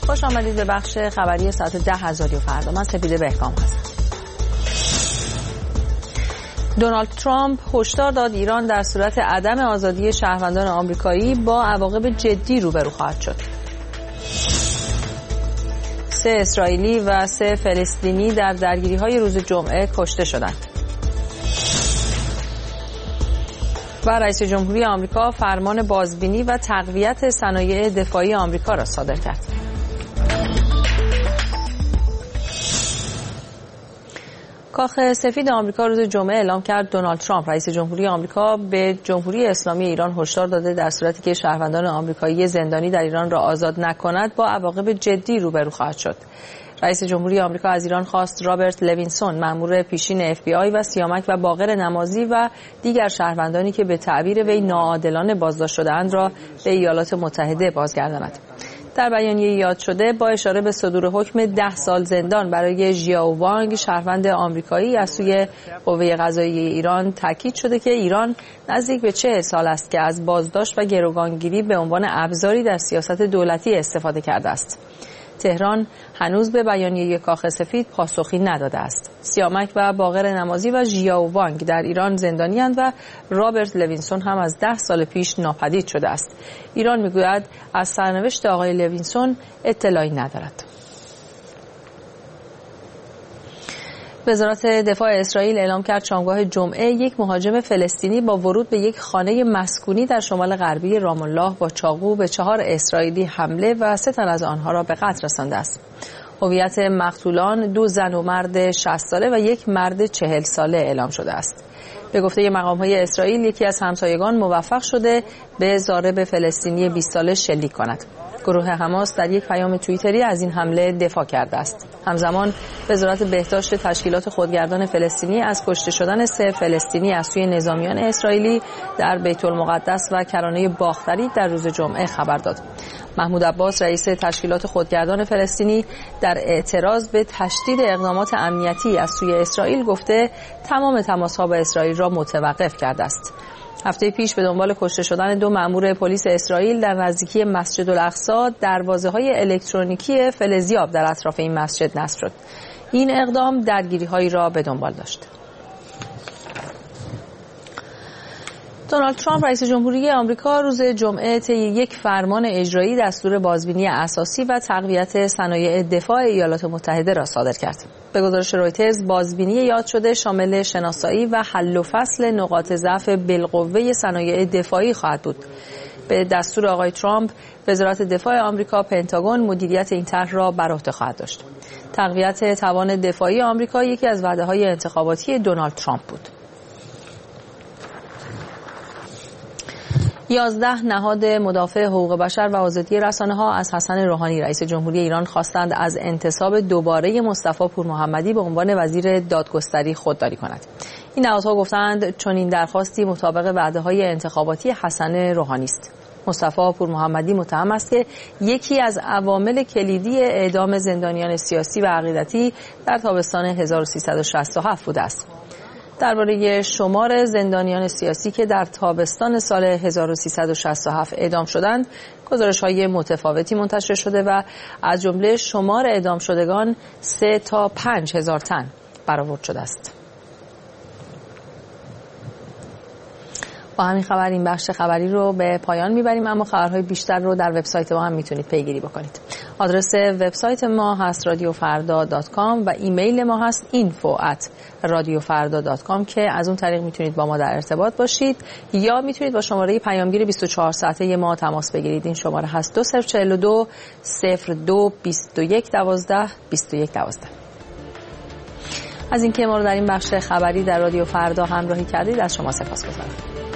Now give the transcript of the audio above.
خوش آمدید به بخش خبری ساعت 10 از رادیو فردا. من سپیده بهکام هستم. دونالد ترامپ هشدار داد ایران در صورت عدم آزادی شهروندان آمریکایی با عواقب جدی روبرو خواهد شد. 3 اسرائیلی و 3 فلسطینی در درگیری‌های روز جمعه کشته شدند. و رئیس جمهوری آمریکا فرمان بازبینی و تقویت صنایع دفاعی آمریکا را صادر کرد. کاخ سفید آمریکا روز جمعه اعلام کرد دونالد ترامپ رئیس جمهوری آمریکا به جمهوری اسلامی ایران هشدار داده در صورتی که شهروندان آمریکایی زندانی در ایران را آزاد نکند با عواقب جدی روبرو خواهد شد. رئیس جمهوری آمریکا از ایران خواست رابرت لوینسون مأمور پیشین FBI و سیامک و باقر نمازی و دیگر شهروندانی که به تعبیر وی ناعادلانه بازداشت شده‌اند را به ایالات متحده بازگرداند. در بیانیه یاد شده با اشاره به صدور حکم 10 سال زندان برای ژیائو وانگ شهروند آمریکایی از سوی قوه قضاییه ایران تاکید شده که ایران نزدیک به 40 سال است که از بازداشت و گروگانگیری به عنوان ابزاری در سیاست دولتی استفاده کرده است. تهران هنوز به بیانیه کاخ سفید پاسخی نداده است. سیامک و باقر نمازی و ژیائو وانگ در ایران زندانی‌اند و رابرت لوینسون هم از 10 سال پیش ناپدید شده است. ایران میگوید از سرنوشت آقای لوینسون اطلاعی ندارد. وزارت دفاع اسرائیل اعلام کرد شامگاه جمعه یک مهاجم فلسطینی با ورود به یک خانه مسکونی در شمال غربی رام الله با چاقو به 4 اسرائیلی حمله و 3 تن از آنها را به قتل رسانده است. هویت مقتولان 2 زن و مرد 60 ساله و 1 مرد 40 ساله اعلام شده است. به گفته مقام‌های اسرائیل یکی از همسایگان موفق شده به ضارب فلسطینی 20 ساله شلیک کند. گروه حماس در یک پیام توییتری از این حمله دفاع کرده است. همزمان وزارت بهداشت تشکیلات خودگردان فلسطینی از کشته شدن 3 فلسطینی از سوی نظامیان اسرائیلی در بیت المقدس و کرانه باختری در روز جمعه خبر داد. محمود عباس رئیس تشکیلات خودگردان فلسطینی در اعتراض به تشدید اقدامات امنیتی از سوی اسرائیل گفته تمام تماس‌ها با اسرائیل را متوقف کرده است. هفته پیش به دنبال کشته شدن 2 مأمور پلیس اسرائیل در نزدیکی مسجد الاقصی دروازه‌های الکترونیکی فلزیاب در اطراف این مسجد نصب شد. این اقدام درگیری‌هایی را به دنبال داشت. دونالد ترامپ رئیس جمهوری آمریکا روز جمعه طی یک فرمان اجرایی دستور بازبینی اساسی و تقویت صنایع دفاع ایالات متحده را صادر کرد. به گزارش رویترز بازبینی یاد شده شامل شناسایی و حل و فصل نقاط ضعف بالقوه صنایع دفاعی خواهد بود. به دستور آقای ترامپ وزارت دفاع آمریکا پنتاگون مدیریت این طرح را بر عهده خواهد داشت. تقویت توان دفاعی آمریکا یکی از وعده‌های انتخاباتی دونالد ترامپ بود. 11 نهاد مدافع حقوق بشر و آزادی رسانه‌ها از حسن روحانی رئیس جمهوری ایران خواستند از انتصاب دوباره مصطفی پورمحمدی به عنوان وزیر دادگستری خودداری کند. این نهادها گفتند چنین درخواستی مطابق وعده‌های انتخاباتی حسن روحانی است. مصطفی پورمحمدی متهم است که یکی از عوامل کلیدی اعدام زندانیان سیاسی و عقیدتی در تابستان 1367 بوده است. درباره شمار زندانیان سیاسی که در تابستان سال 1367 اعدام شدند، گزارش‌های متفاوتی منتشر شده و از جمله شمار اعدام شدگان 3 تا 5 هزار تن برآورد شده است. با همین خبر این بخش خبری رو به پایان میبریم، اما خبرهای بیشتر رو در وبسایت ما هم میتونید پیگیری بکنید. آدرس وبسایت ما هست radiofarda.com و ایمیل ما هست info@radiofarda.com که از اون طریق میتونید با ما در ارتباط باشید یا میتونید با شماره پیامگیر 24 ساعته ما تماس بگیرید. این شماره هست 2042 02 21 12 21 12. از اینکه ما رو در این بخش خبری در رادیو فردا همراهی کردید از شما سپاسگزارم.